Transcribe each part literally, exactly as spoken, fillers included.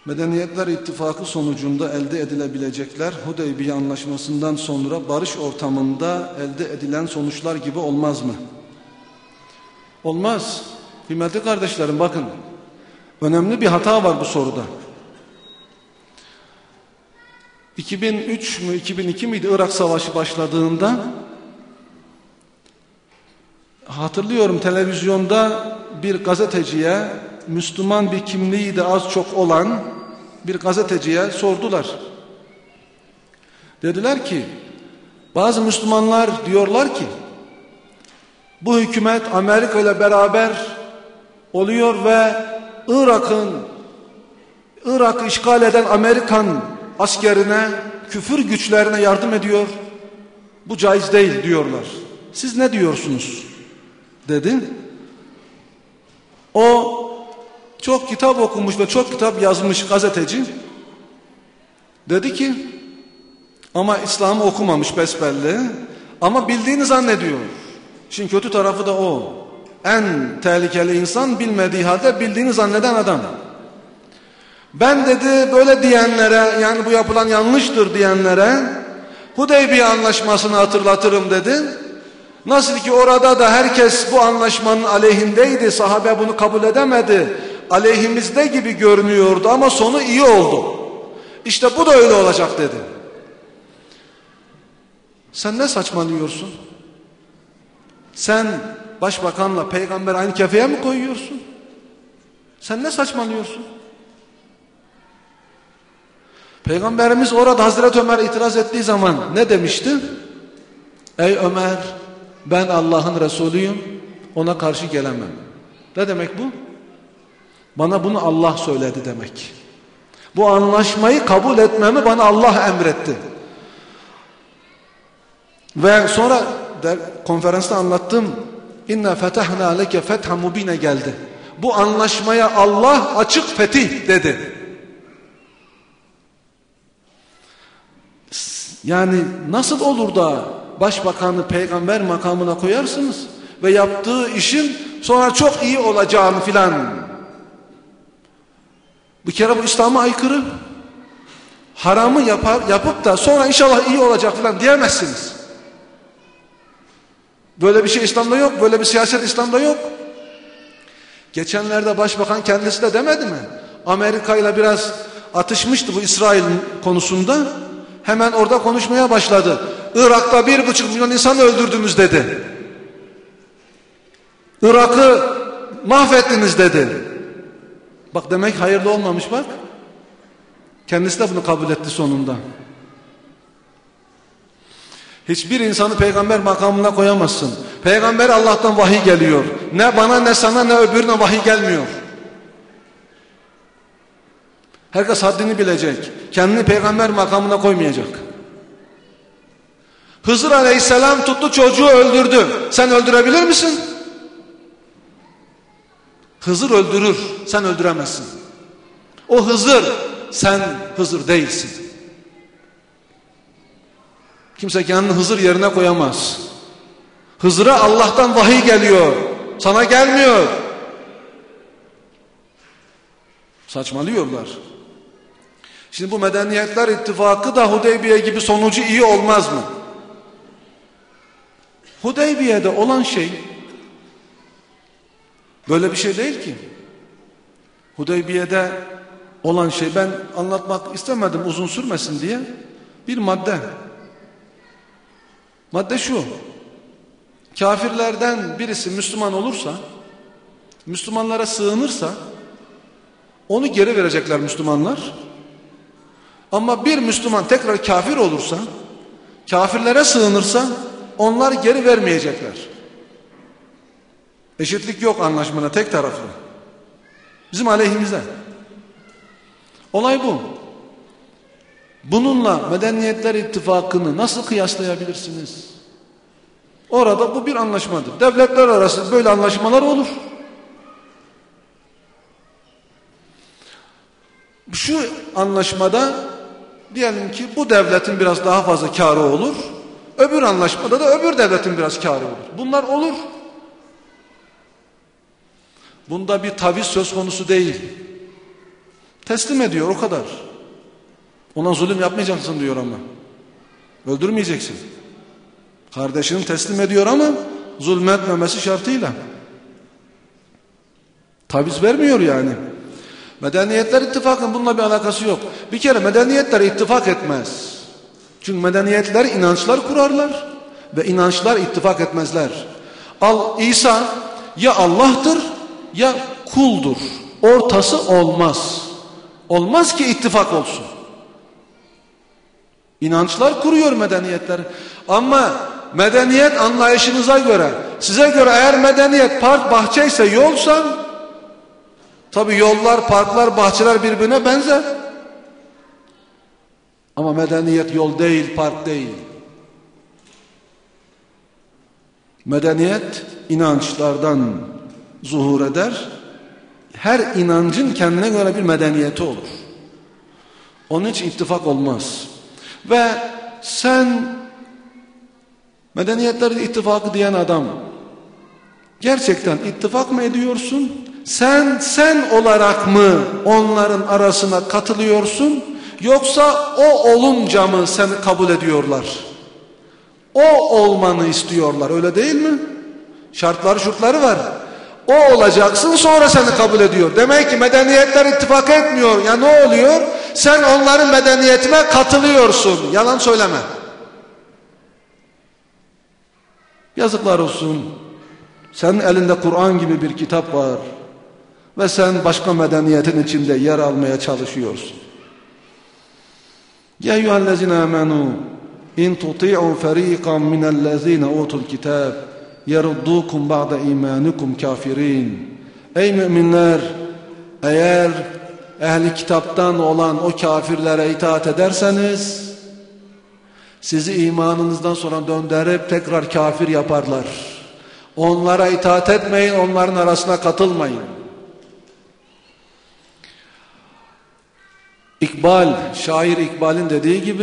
Medeniyetler İttifakı sonucunda elde edilebilecekler Hudeybiye Anlaşması'ndan sonra barış ortamında elde edilen sonuçlar gibi olmaz mı? Olmaz. Kıymetli kardeşlerim, bakın. Önemli bir hata var bu soruda. iki bin üç mü iki bin iki miydi Irak Savaşı başladığında, hatırlıyorum, televizyonda bir gazeteciye, Müslüman bir kimliği de az çok olan bir gazeteciye sordular. Dediler ki, bazı Müslümanlar diyorlar ki bu hükümet Amerika ile beraber oluyor ve Irak'ın Irak'ı işgal eden Amerikan askerine, küfür güçlerine yardım ediyor. Bu caiz değil diyorlar. Siz ne diyorsunuz? Dedi. O çok kitap okumuş ve çok kitap yazmış gazeteci dedi ki, ama İslam'ı okumamış besbelli, ama bildiğini zannediyor. Şimdi kötü tarafı da o. En tehlikeli insan bilmediği halde bildiğini zanneden adam. Ben dedi böyle diyenlere, yani bu yapılan yanlıştır diyenlere Hudeybiye Anlaşması'nı hatırlatırım dedi. Nasıl ki orada da herkes bu anlaşmanın aleyhindeydi, sahabe bunu kabul edemedi, aleyhimizde gibi görünüyordu ama sonu iyi oldu. İşte bu da öyle olacak dedi. Sen ne saçmalıyorsun? Sen başbakanla peygamber aynı kefeye mi koyuyorsun? Sen ne saçmalıyorsun? Peygamberimiz orada Hazreti Ömer itiraz ettiği zaman ne demişti? Ey Ömer, ben Allah'ın Resulüyüm, ona karşı gelemem. Ne demek bu? Bana bunu Allah söyledi demek. Bu anlaşmayı kabul etmemi bana Allah emretti. Ve sonra der, konferansta anlattım. İnna fetahna leke fethan mubine geldi. Bu anlaşmaya Allah açık fetih dedi. Yani nasıl olur da başbakanı peygamber makamına koyarsınız ve yaptığı işin sonra çok iyi olacağını filan. Bir kere bu İslam'a aykırı. Haramı yapar, yapıp da sonra inşallah iyi olacak filan diyemezsiniz. Böyle bir şey İslam'da yok, böyle bir siyaset İslam'da yok. Geçenlerde başbakan kendisi de demedi mi? Amerika ile biraz atışmıştı bu İsrail konusunda. Hemen orada konuşmaya başladı. Irak'ta bir buçuk milyon insan öldürdünüz dedi. Irak'ı mahvettiniz dedi. Bak demek hayırlı olmamış bak. Kendisi de bunu kabul etti sonunda. Hiçbir insanı peygamber makamına koyamazsın. Peygamber Allah'tan vahiy geliyor. Ne bana ne sana ne öbürüne vahiy gelmiyor. Herkes haddini bilecek. Kendini peygamber makamına koymayacak. Hızır Aleyhisselam tuttu çocuğu öldürdü. Sen öldürebilir misin? Hızır öldürür. Sen öldüremezsin. O Hızır. Sen Hızır değilsin. Kimse kendini Hızır yerine koyamaz. Hızır'a Allah'tan vahiy geliyor. Sana gelmiyor. Saçmalıyorlar. Şimdi bu Medeniyetler İttifakı da Hudeybiye gibi sonucu iyi olmaz mı? Hudeybiye'de olan şey böyle bir şey değil ki. Hudeybiye'de olan şey, ben anlatmak istemedim uzun sürmesin diye, bir madde. Madde şu: kafirlerden birisi Müslüman olursa, Müslümanlara sığınırsa onu geri verecekler Müslümanlar. Ama bir Müslüman tekrar kafir olursa, kafirlere sığınırsa onlar geri vermeyecekler. Eşitlik yok anlaşmada, tek taraflı. Bizim aleyhimize. Olay bu. Bununla Medeniyetler İttifakı'nı nasıl kıyaslayabilirsiniz? Orada bu bir anlaşmadır. Devletler arası böyle anlaşmalar olur. Şu anlaşmada diyelim ki bu devletin biraz daha fazla kârı olur. Öbür anlaşmada da öbür devletin biraz kârı olur. Bunlar olur. Bunda bir taviz söz konusu değil. Teslim ediyor, o kadar. Ona zulüm yapmayacaksın diyor ama. Öldürmeyeceksin. Kardeşini teslim ediyor ama zulmetmemesi şartıyla. Taviz vermiyor yani. Medeniyetler ittifakın bununla bir alakası yok. Bir kere medeniyetler ittifak etmez. Çünkü medeniyetler inançlar kurarlar ve inançlar ittifak etmezler. Al, İsa ya Allah'tır ya kuldur. Ortası olmaz. Olmaz ki ittifak olsun. İnançlar kuruyor medeniyetler. Ama medeniyet anlayışınıza göre, size göre eğer medeniyet park bahçe ise yolsa, tabi yollar, parklar, bahçeler birbirine benzer. Ama medeniyet yol değil, park değil. Medeniyet inançlardan zuhur eder. Her inancın kendine göre bir medeniyeti olur. Onun için ittifak olmaz. Ve sen medeniyetlerin ittifakı diyen adam, gerçekten ittifak mı ediyorsun? Sen sen olarak mı onların arasına katılıyorsun? Yoksa o olunca mı seni kabul ediyorlar? O olmanı istiyorlar, öyle değil mi? Şartları şurtları var. O olacaksın, sonra seni kabul ediyor. Demek ki medeniyetler ittifak etmiyor. Ya ne oluyor? Sen onların medeniyetine katılıyorsun. Yalan söyleme. Yazıklar olsun. Senin elinde Kur'an gibi bir kitap var. Ve sen başka medeniyetin içinde yer almaya çalışıyorsun. Ya eyyühellezine amenu in tuti'u feriqan minellezine utul kitab yeruddukum ba'da imanikum kafirin. Ey müminler, eğer ehli kitaptan olan o kafirlere itaat ederseniz sizi imanınızdan sonra döndürüp tekrar kafir yaparlar. Onlara itaat etmeyin, onların arasına katılmayın. İkbal, şair İkbal'in dediği gibi,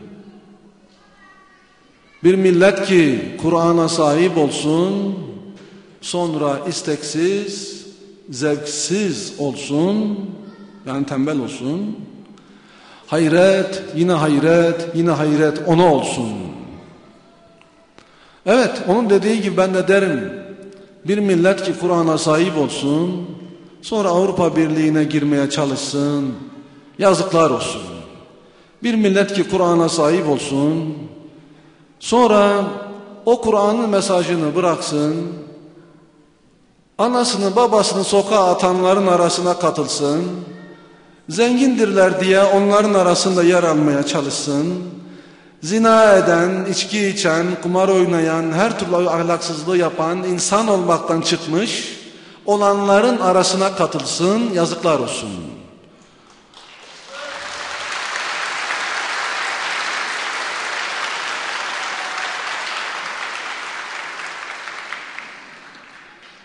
bir millet ki Kur'an'a sahip olsun, sonra isteksiz, zevksiz olsun, yani tembel olsun, hayret, yine hayret, yine hayret ona olsun. Evet, onun dediği gibi ben de derim, bir millet ki Kur'an'a sahip olsun, sonra Avrupa Birliği'ne girmeye çalışsın, yazıklar olsun. Bir millet ki Kur'an'a sahip olsun, sonra o Kur'an'ın mesajını bıraksın, anasını babasını sokağa atanların arasına katılsın, zengindirler diye onların arasında yer almaya çalışsın, zina eden, içki içen, kumar oynayan, her türlü ahlaksızlığı yapan, insan olmaktan çıkmış olanların arasına katılsın, yazıklar olsun.